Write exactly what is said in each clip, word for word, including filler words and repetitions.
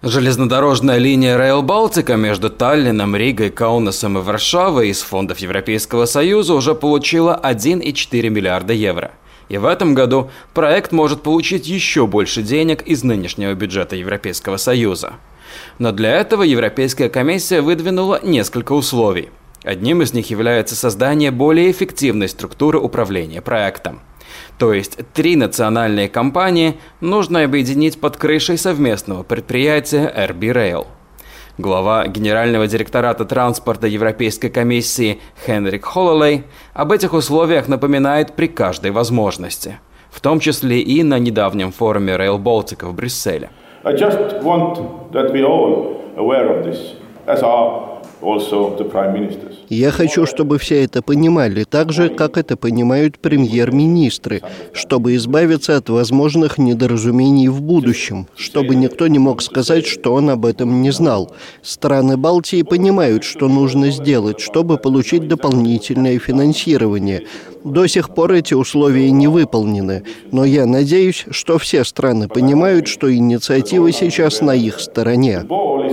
Железнодорожная линия Rail Baltica между Таллином, Ригой, Каунасом и Варшавой из фондов Европейского Союза уже получила один и четыре миллиарда евро. И в этом году проект может получить еще больше денег из нынешнего бюджета Европейского Союза. Но для этого Европейская комиссия выдвинула несколько условий. Одним из них является создание более эффективной структуры управления проектом. То есть три национальные компании нужно объединить под крышей совместного предприятия эр би Rail. Глава Генерального директората транспорта Европейской комиссии Хенрик Холлолей об этих условиях напоминает при каждой возможности, в том числе и на недавнем форуме Rail Baltica в Брюсселе. I just want that we all aware of this, as are also the prime ministers. Я хочу, чтобы все это понимали, так же, как это понимают премьер-министры, чтобы избавиться от возможных недоразумений в будущем, чтобы никто не мог сказать, что он об этом не знал. Страны Балтии понимают, что нужно сделать, чтобы получить дополнительное финансирование. До сих пор эти условия не выполнены, но я надеюсь, что все страны понимают, что инициатива сейчас на их стороне.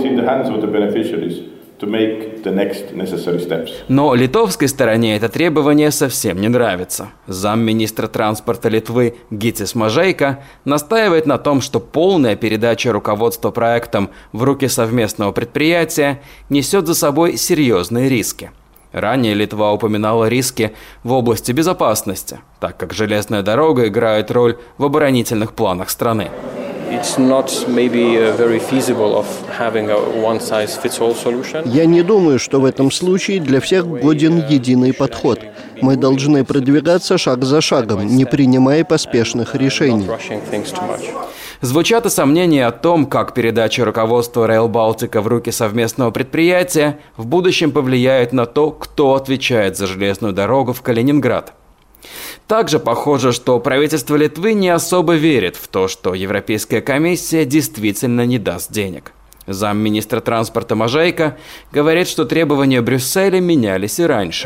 Но литовской стороне это требование совсем не нравится. Замминистра транспорта Литвы Гитис Мажейка настаивает на том, что полная передача руководства проектом в руки совместного предприятия несет за собой серьезные риски. Ранее Литва упоминала риски в области безопасности, так как железная дорога играет роль в оборонительных планах страны. Я не думаю, что в этом случае для всех годен единый подход. Мы должны продвигаться шаг за шагом, не принимая поспешных решений. Звучат и сомнения о том, как передача руководства Rail Baltica в руки совместного предприятия в будущем повлияет на то, кто отвечает за железную дорогу в Калининград. Также похоже, что правительство Литвы не особо верит в то, что Европейская комиссия действительно не даст денег. Замминистра транспорта Мажейка говорит, что требования Брюсселя менялись и раньше.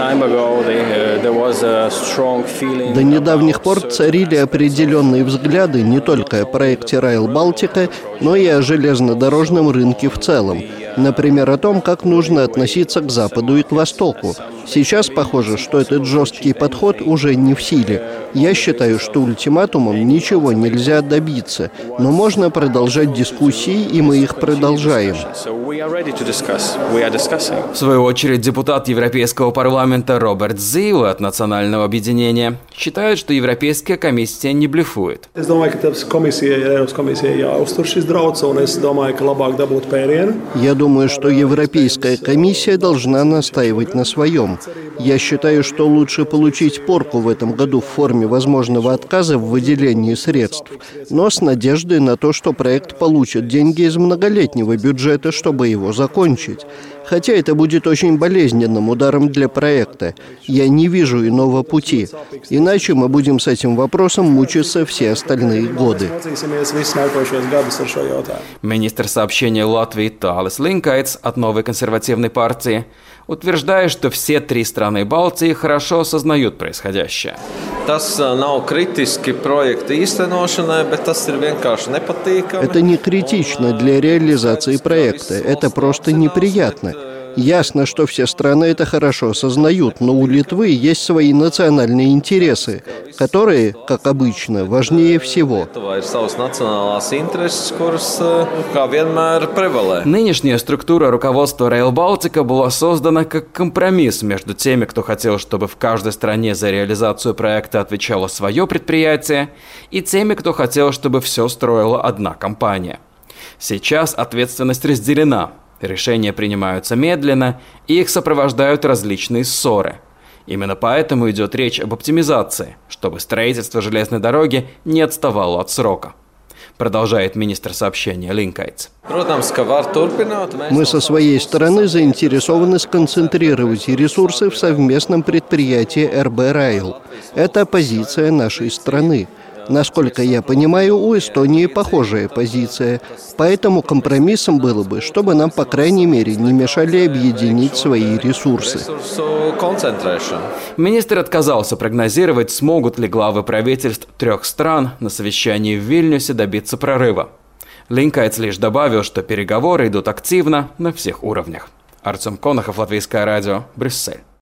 До недавних пор царили определенные взгляды не только о проекте Rail Baltica, но и о железнодорожном рынке в целом. Например, о том, как нужно относиться к Западу и к Востоку. Сейчас похоже, что этот жесткий подход уже не в силе. Я считаю, что ультиматумом ничего нельзя добиться, но можно продолжать дискуссии, и мы их продолжаем. В свою очередь, депутат Европейского парламента Роберт Зиле от Национального объединения считает, что Европейская комиссия не блефует. Я думаю, что Европейская комиссия должна настаивать на своем. Я считаю, что лучше получить порку в этом году в форме возможного отказа в выделении средств, но с надеждой на то, что проект получит деньги из многолетнего бюджета, чтобы его закончить. Хотя это будет очень болезненным ударом для проекта. Я не вижу иного пути. Иначе мы будем с этим вопросом мучиться все остальные годы. Министр сообщения Латвии Талис Линкайтс от Новой консервативной партии утверждает, что все три страны Балтии хорошо осознают происходящее. Это не критично для реализации проекта, это просто неприятно. Ясно, что все страны это хорошо осознают, но у Литвы есть свои национальные интересы, которые, как обычно, важнее всего. Нынешняя структура руководства Rail Baltica была создана как компромисс между теми, кто хотел, чтобы в каждой стране за реализацию проекта отвечало свое предприятие, и теми, кто хотел, чтобы все строила одна компания. Сейчас ответственность разделена. Решения принимаются медленно, и их сопровождают различные ссоры. Именно поэтому идет речь об оптимизации, чтобы строительство железной дороги не отставало от срока. Продолжает министр сообщения Линкайтс. Мы со своей стороны заинтересованы сконцентрировать ресурсы в совместном предприятии эр би Rail. Это позиция нашей страны. Насколько я понимаю, у Эстонии похожая позиция. Поэтому компромиссом было бы, чтобы нам, по крайней мере, не мешали объединить свои ресурсы. Министр отказался прогнозировать, смогут ли главы правительств трех стран на совещании в Вильнюсе добиться прорыва. Линкайц лишь добавил, что переговоры идут активно на всех уровнях. Артем Конохов, Латвийское радио, Брюссель.